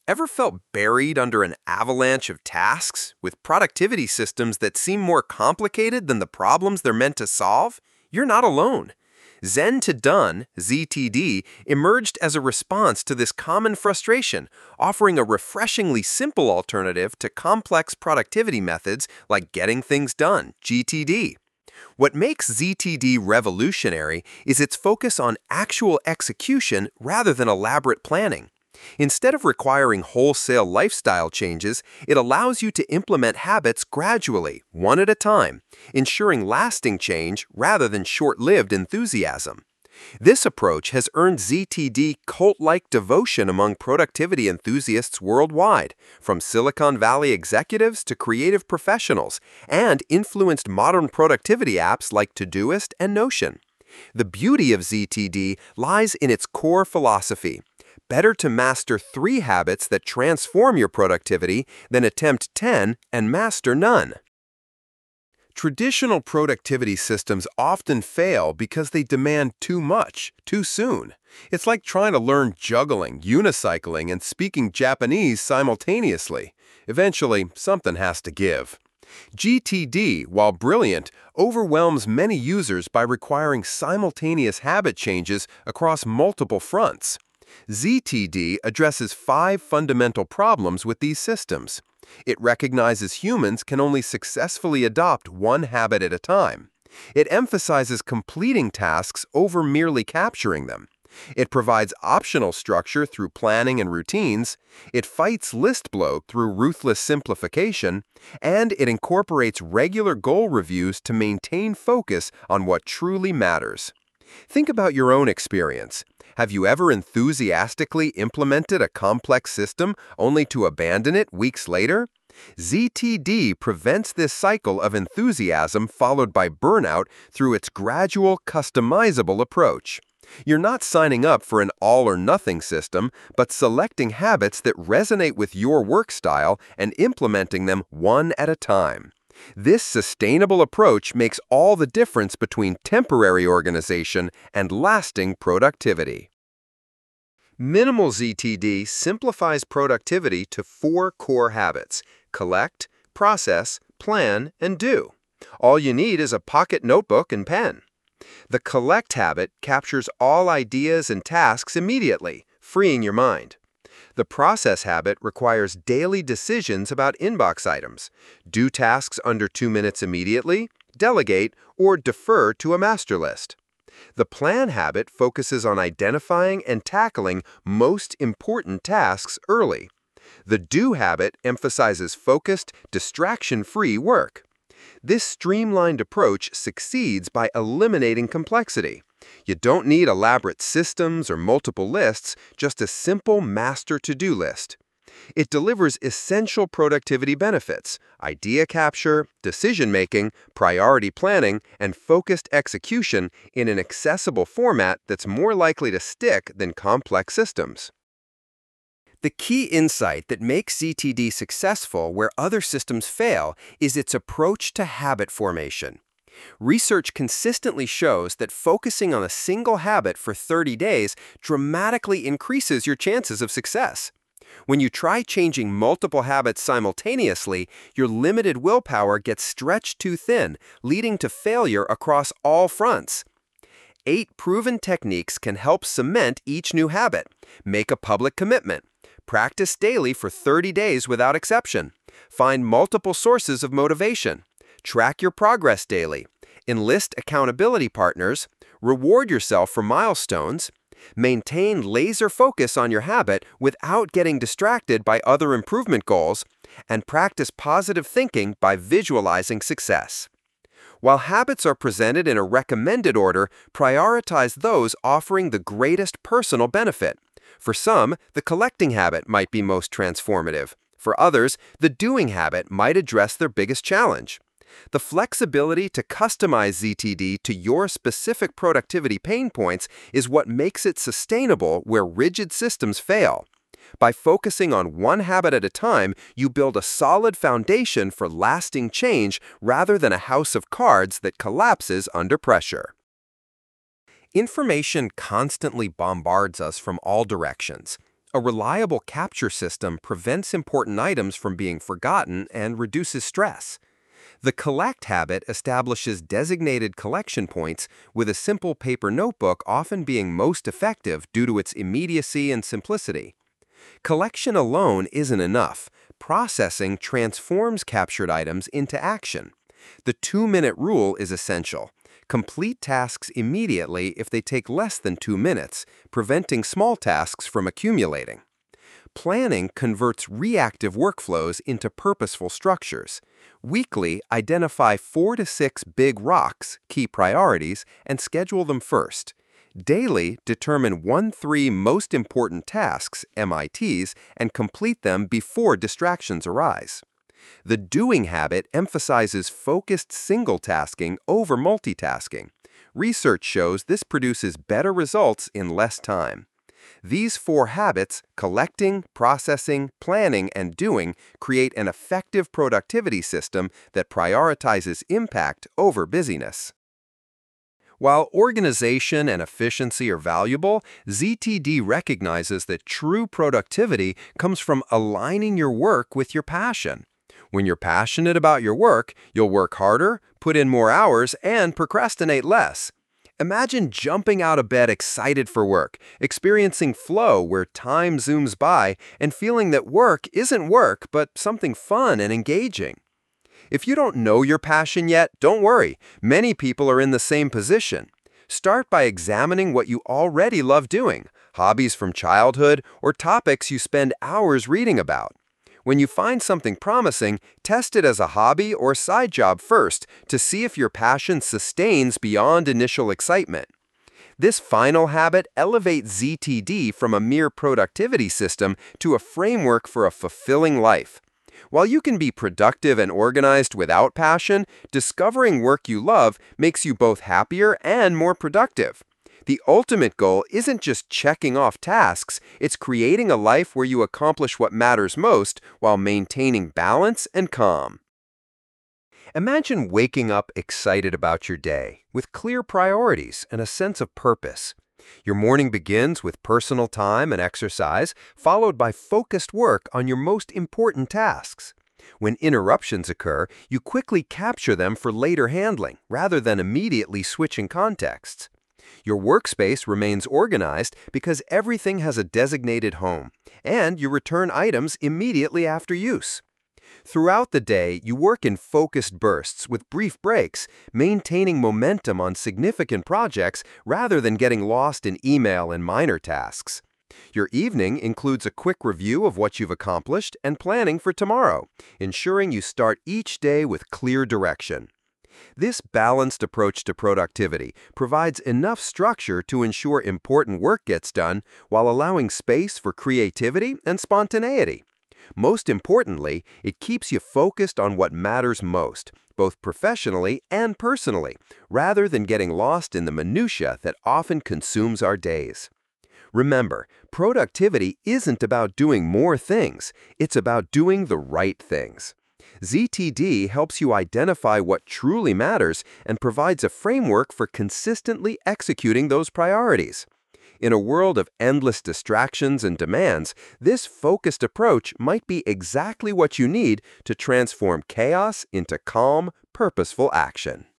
Ever felt buried under an avalanche of tasks with productivity systems that seem more complicated than the problems they're meant to solve? You're not alone. Zen to Done, ZTD, emerged as a response to this common frustration, offering a refreshingly simple alternative to complex productivity methods like getting things done, GTD. What makes ZTD revolutionary is its focus on actual execution rather than elaborate planning. Instead of requiring wholesale lifestyle changes, it allows you to implement habits gradually, one at a time, ensuring lasting change rather than short-lived enthusiasm. This approach has earned ZTD cult-like devotion among productivity enthusiasts worldwide, from Silicon Valley executives to creative professionals, and influenced modern productivity apps like Todoist and Notion. The beauty of ZTD lies in its core philosophy. Better to master 3 habits that transform your productivity than attempt 10 and master none. Traditional productivity systems often fail because they demand too much, too soon. It's like trying to learn juggling, unicycling, and speaking Japanese simultaneously. Eventually, something has to give. GTD, while brilliant, overwhelms many users by requiring simultaneous habit changes across multiple fronts. ZTD addresses 5 fundamental problems with these systems. It recognizes humans can only successfully adopt one habit at a time. It emphasizes completing tasks over merely capturing them. It provides optional structure through planning and routines. It fights list bloat through ruthless simplification. And it incorporates regular goal reviews to maintain focus on what truly matters. Think about your own experience. Have you ever enthusiastically implemented a complex system only to abandon it weeks later? ZTD prevents this cycle of enthusiasm followed by burnout through its gradual, customizable approach. You're not signing up for an all-or-nothing system, but selecting habits that resonate with your work style and implementing them one at a time. This sustainable approach makes all the difference between temporary organization and lasting productivity. Minimal ZTD simplifies productivity to 4 core habits: collect, process, plan, and do. All you need is a pocket notebook and pen. The collect habit captures all ideas and tasks immediately, freeing your mind. The process habit requires daily decisions about inbox items. Do tasks under 2 minutes immediately, delegate, or defer to a master list. The plan habit focuses on identifying and tackling most important tasks early. The do habit emphasizes focused, distraction-free work. This streamlined approach succeeds by eliminating complexity. You don't need elaborate systems or multiple lists, just a simple master to-do list. It delivers essential productivity benefits: idea capture, decision-making, priority planning, and focused execution in an accessible format that's more likely to stick than complex systems. The key insight that makes ZTD successful where other systems fail is its approach to habit formation. Research consistently shows that focusing on a single habit for 30 days dramatically increases your chances of success. When you try changing multiple habits simultaneously, your limited willpower gets stretched too thin, leading to failure across all fronts. 8 proven techniques can help cement each new habit. Make a public commitment. Practice daily for 30 days without exception. Find multiple sources of motivation. Track your progress daily. Enlist accountability partners. Reward yourself for milestones. Maintain laser focus on your habit without getting distracted by other improvement goals. And practice positive thinking by visualizing success. While habits are presented in a recommended order, prioritize those offering the greatest personal benefit. For some, the collecting habit might be most transformative. For others, the doing habit might address their biggest challenge. The flexibility to customize ZTD to your specific productivity pain points is what makes it sustainable where rigid systems fail. By focusing on one habit at a time, you build a solid foundation for lasting change rather than a house of cards that collapses under pressure. Information constantly bombards us from all directions. A reliable capture system prevents important items from being forgotten and reduces stress. The collect habit establishes designated collection points, with a simple paper notebook often being most effective due to its immediacy and simplicity. Collection alone isn't enough. Processing transforms captured items into action. The 2-minute rule is essential. Complete tasks immediately if they take less than 2 minutes, preventing small tasks from accumulating. Planning converts reactive workflows into purposeful structures. Weekly, identify 4 to 6 big rocks, key priorities, and schedule them first. Daily, determine 1-3 most important tasks, MITs, and complete them before distractions arise. The doing habit emphasizes focused single-tasking over multitasking. Research shows this produces better results in less time. These 4 habits, collecting, processing, planning, and doing, create an effective productivity system that prioritizes impact over busyness. While organization and efficiency are valuable, ZTD recognizes that true productivity comes from aligning your work with your passion. When you're passionate about your work, you'll work harder, put in more hours, and procrastinate less. Imagine jumping out of bed excited for work, experiencing flow where time zooms by, and feeling that work isn't work but something fun and engaging. If you don't know your passion yet, don't worry. Many people are in the same position. Start by examining what you already love doing, hobbies from childhood, or topics you spend hours reading about. When you find something promising, test it as a hobby or side job first to see if your passion sustains beyond initial excitement. This final habit elevates ZTD from a mere productivity system to a framework for a fulfilling life. While you can be productive and organized without passion, discovering work you love makes you both happier and more productive. The ultimate goal isn't just checking off tasks, it's creating a life where you accomplish what matters most while maintaining balance and calm. Imagine waking up excited about your day, with clear priorities and a sense of purpose. Your morning begins with personal time and exercise, followed by focused work on your most important tasks. When interruptions occur, you quickly capture them for later handling, rather than immediately switching contexts. Your workspace remains organized because everything has a designated home, and you return items immediately after use. Throughout the day, you work in focused bursts with brief breaks, maintaining momentum on significant projects rather than getting lost in email and minor tasks. Your evening includes a quick review of what you've accomplished and planning for tomorrow, ensuring you start each day with clear direction. This balanced approach to productivity provides enough structure to ensure important work gets done while allowing space for creativity and spontaneity. Most importantly, it keeps you focused on what matters most, both professionally and personally, rather than getting lost in the minutiae that often consumes our days. Remember, productivity isn't about doing more things, it's about doing the right things. ZTD helps you identify what truly matters and provides a framework for consistently executing those priorities. In a world of endless distractions and demands, this focused approach might be exactly what you need to transform chaos into calm, purposeful action.